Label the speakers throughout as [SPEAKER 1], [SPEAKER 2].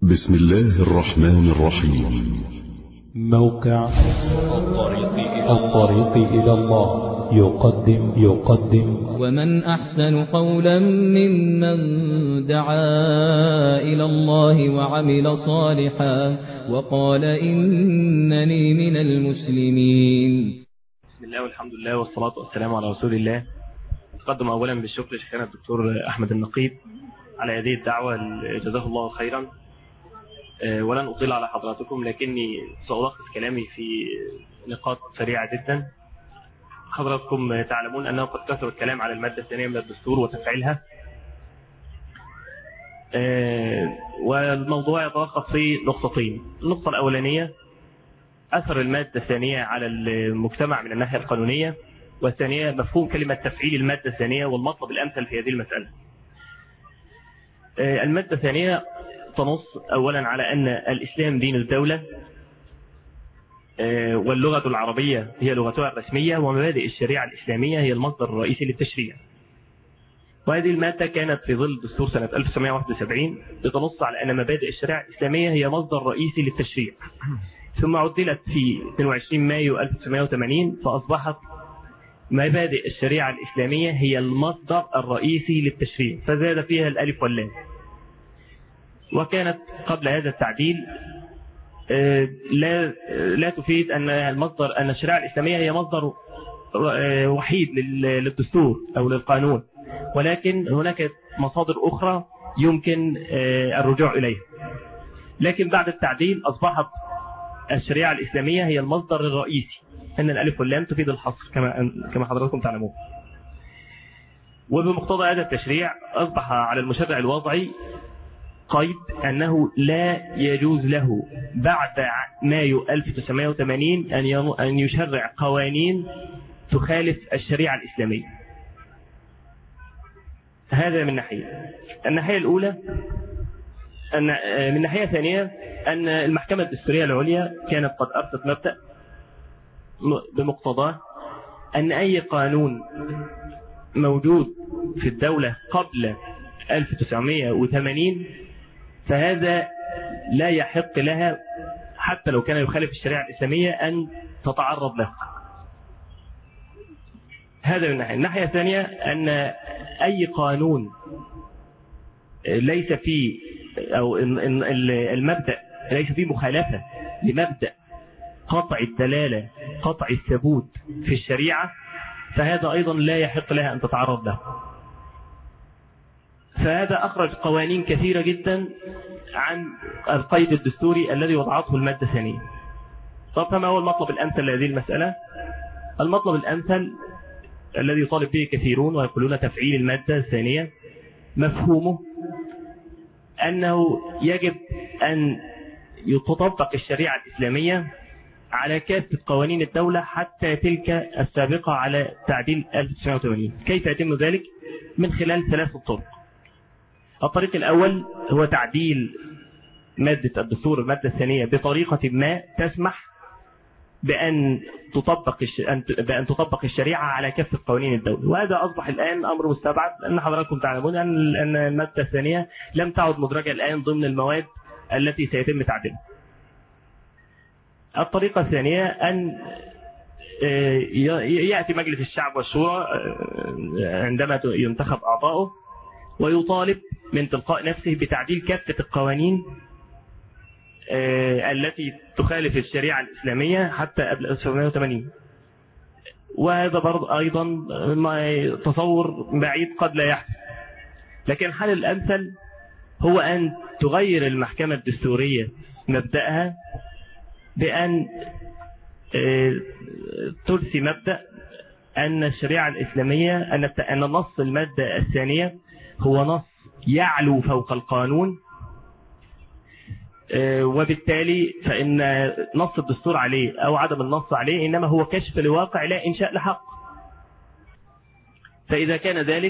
[SPEAKER 1] بسم الله الرحمن الرحيم.
[SPEAKER 2] موقع الطريق إلى الله يقدم
[SPEAKER 3] ومن أحسن قولا ممن دعا إلى الله وعمل صالحا وقال إنني من المسلمين.
[SPEAKER 4] بسم الله والحمد لله والصلاة والسلام على رسول الله. أتقدم أولا بالشكر لشيخنا الدكتور أحمد النقيب على هذه الدعوة، جزاه الله خيرا. ولن أطيل على حضراتكم، لكني سألخص كلامي في نقاط سريعة جدا. حضراتكم تعلمون أنه قد كثر الكلام على المادة الثانية من الدستور وتفعيلها، والموضوع يتلخص في نقطتين. النقطة الأولانية أثر المادة الثانية على المجتمع من الناحية القانونية، والثانية مفهوم كلمة تفعيل المادة الثانية والمطلب الأمثل في هذه المسألة. المادة الثانية تنص أولا على أن الإسلام دين الدولة، واللغة العربية هي لغتها الرسمية، ومبادئ الشريعة الإسلامية هي المصدر الرئيسي للتشريع. وهذه المادة كانت في ظل دستور سنة 1971 بتنص على أن مبادئ الشريعة الإسلامية هي مصدر رئيسي للتشريع، ثم عدلت في 22 مايو 1980 فأصبحت مبادئ الشريعة الإسلامية هي المصدر الرئيسي للتشريع، فزاد فيها الألف واللام. وكانت قبل هذا التعديل لا تفيد أن الشريعة الإسلامية هي مصدر وحيد للدستور أو للقانون، ولكن هناك مصادر أخرى يمكن الرجوع إليها. لكن بعد التعديل أصبحت الشريعة الإسلامية هي المصدر الرئيسي، أن الألف واللام تفيد الحصر كما حضراتكم تعلمون. وبمقتضى هذا التشريع أصبح على المشرع الوضعي قيد أنه لا يجوز له بعد مايو 1980 أن يشرع قوانين تخالف الشريعة الإسلامية. هذا من ناحية. الناحية الأولى من ناحية ثانية أن المحكمة الدستورية العليا كانت قد أرست مبدأ بمقتضاه أن أي قانون موجود في الدولة قبل 1980 فهذا لا يحق لها حتى لو كان يخالف الشريعة الإسلامية أن تتعرض له. هذا من ناحية. الناحية الثانية أن أي قانون ليس فيه أو المبدأ ليس فيه مخالفة لمبدأ قطع الدلالة قطع الثبوت في الشريعة فهذا أيضا لا يحق لها أن تتعرض له. فهذا أخرج قوانين كثيرة جدا عن القيد الدستوري الذي وضعته المادة الثانية. طب فما هو المطلب الأمثل لهذه المسألة؟ المطلب الأمثل الذي يطالب به كثيرون ويقولون تفعيل المادة الثانية مفهومه أنه يجب أن يتطبق الشريعة الإسلامية على كافة قوانين الدولة حتى تلك السابقة على تعديل 1980. كيف يتم ذلك؟ من خلال 3 طرق. الطريق الأول هو تعديل مادة الدستور المادة الثانية بطريقة ما تسمح بأن تطبق الشريعة على كافة قوانين الدولة، وهذا أصبح الآن أمر مستبعد، لأن حضراتكم تعلمون أن المادة الثانية لم تعد مدرجة الآن ضمن المواد التي سيتم تعديلها. الطريقة الثانية أن يأتي مجلس الشعب والشورى عندما ينتخب أعضاؤه ويطالب من تلقاء نفسه بتعديل كافة القوانين التي تخالف الشريعة الإسلامية حتى قبل 1980. وهذا برضه أيضا تصور بعيد قد لا يحدث، لكن الحل الأمثل هو أن تغير المحكمة الدستورية مبدأها بأن ترسي مبدأ أن الشريعة الإسلامية أن نص المادة الثانية هو نص يعلو فوق القانون، وبالتالي فإن نص الدستور عليه أو عدم النص عليه إنما هو كشف لواقع لا إنشاء لحق. فإذا كان ذلك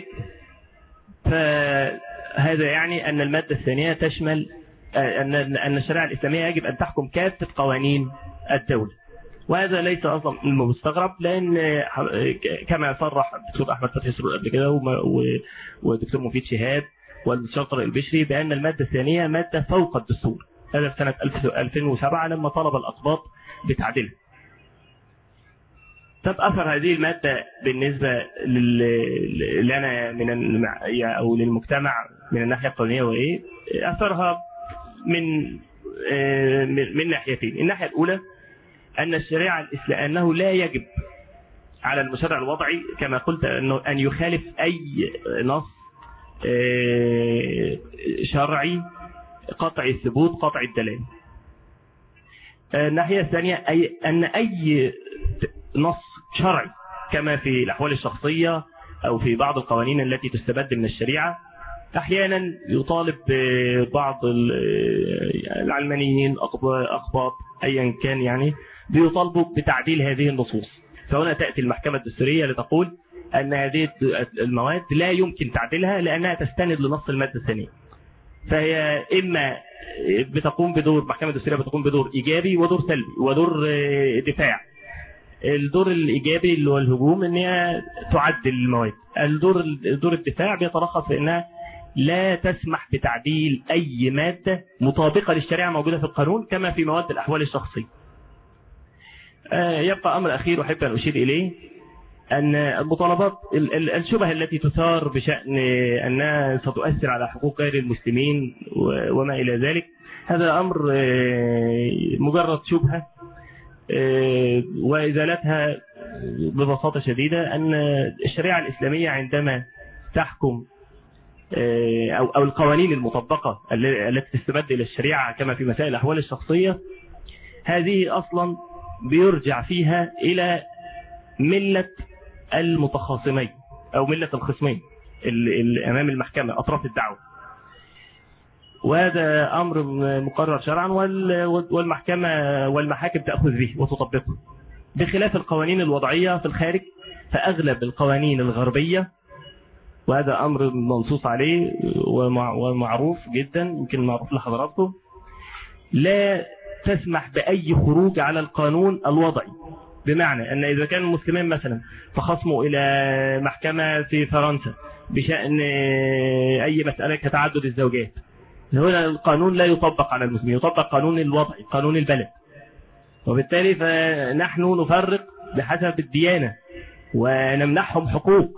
[SPEAKER 4] فهذا يعني أن المادة الثانية تشمل أن الشريعة الإسلامية يجب أن تحكم كافة قوانين الدولة، وهذا ليس أصلا مستغرب، لأن كما صرح الدكتور أحمد فتحي سرور قبل كده ودكتور مفيد شهاب والمستشار طارق البشري بأن المادة الثانية مادة فوق الدستور، هذا في سنة 2007 لما طلب الأقباط بتعديلها. طب أثر هذه المادة بالنسبة لنا أو للمجتمع من الناحية القانونية وإيه؟ أثرها من ناحيتين. الناحية الأولى أن الشريعة أنه لا يجب على المشرع الوضعي كما قلت أن يخالف أي نص شرعي قطع الثبوت قطع الدلالة. الناحية الثانية أن أي نص شرعي كما في الأحوال الشخصية أو في بعض القوانين التي تستبد من الشريعة أحيانا يطالب بعض العلمانيين أقباط أيا كان يعني بيطالبوا بتعديل هذه النصوص. فهنا تأتي المحكمة الدستورية لتقول أن هذه المواد لا يمكن تعديلها لأنها تستند لنص المادة الثانية. فهي إما بتقوم بدور محكمة الدستورية بتقوم بدور إيجابي ودور سلبي ودور دفاع. الدور الإيجابي اللي هو الهجوم أنها تعدل المواد. الدور الدفاع بيترخص في أنها لا تسمح بتعديل أي مادة مطابقة للشريعة موجودة في القانون كما في مواد الأحوال الشخصية. يبقى أمر أخير أحب أن أشير إليه أن المطالبات الشبهة التي تثار بشأن أنها ستؤثر على حقوق غير المسلمين وما إلى ذلك، هذا أمر مجرد شبهة وإزالتها ببساطة شديدة أن الشريعة الإسلامية عندما تحكم أو القوانين المطبقة التي تستبد إلى الشريعة كما في مسائل الأحوال الشخصية هذه أصلا بيرجع فيها إلى ملة المتخاصمين أو ملة الخصمين أمام المحكمة أطراف الدعوة، وهذا أمر مقرر شرعا والمحكمة والمحاكم تأخذ به وتطبقه، بخلاف القوانين الوضعية في الخارج. فأغلب القوانين الغربية وهذا أمر منصوص عليه ومعروف جدا يمكن معروف لحضراتكم لا تسمح بأي خروج على القانون الوضعي. بمعنى أن إذا كان المسلمين مثلا تخاصموا إلى محكمة في فرنسا بشأن أي مسألة كتعدد الزوجات، هنا القانون لا يطبق على المسلمين، يطبق قانون الوضعي قانون البلد، وبالتالي فنحن نفرق بحسب الديانة ونمنحهم حقوق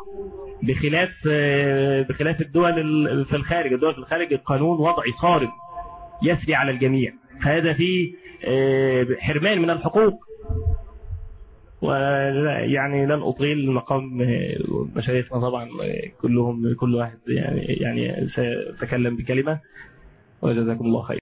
[SPEAKER 4] بخلاف الدول في الخارج. الدول في الخارج القانون وضعي صارم يسري على الجميع، فهذا فيه حرمان من الحقوق. ويعني لن أطيل مقام مشايخنا طبعا كل واحد يعني سيتكلم بكلمة، وجزاكم الله خير.